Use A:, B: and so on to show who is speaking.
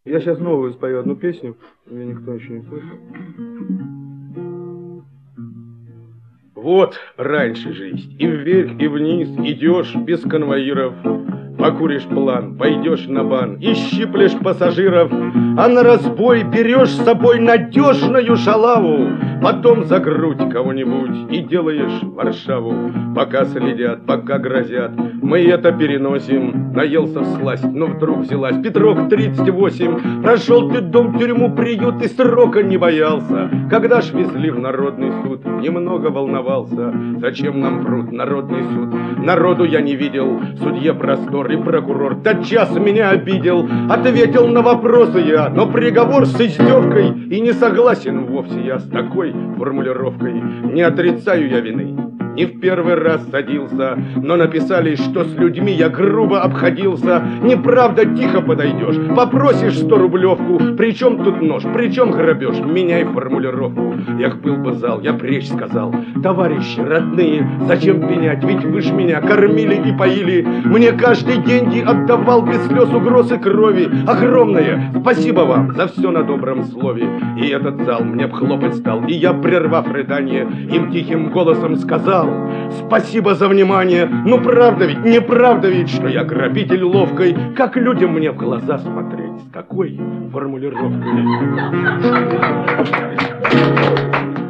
A: Я сейчас новую спою одну песню, ее никто еще не слышал. Вот раньше жизнь, и вверх, и вниз идешь без конвоиров. Покуришь план, пойдешь на бан и щиплешь пассажиров, а на разбой берешь с собой надежную шалаву, потом за грудь кого-нибудь и делаешь Варшаву. Пока следят, пока грозят, мы это переносим. Наелся всласть, но вдруг взялась Петрок 38. Прошел ты дом, тюрьму, приют и срока не боялся. Когда ж везли в народный суд, немного волновался. Зачем нам пруд, народный суд? Народу я не видел, судье простор и прокурор тотчас меня обидел. Ответил на вопросы я, но приговор с издевкой, и не согласен вовсе я с такой формулировкой. Не отрицаю я вины, не в первый раз садился, но написали, что с людьми я грубо обходился. Неправда, тихо подойдешь, попросишь 100-рублевку. Причем тут нож, причем грабеж, меняй формулировку. Эх, был бы зал, я прежде сказал: товарищи родные, зачем пенять, ведь вы ж меня кормили и поили. Мне каждый деньги отдавал без слез, угроз и крови. Огромное спасибо вам за все на добром слове. И этот зал мне б хлопать стал, и я, прервав рыдание, им тихим голосом сказал: спасибо за внимание. Ну правда ведь, неправда ведь, что я грабитель ловкой? Как людям мне в глаза смотреть с такой формулировкой?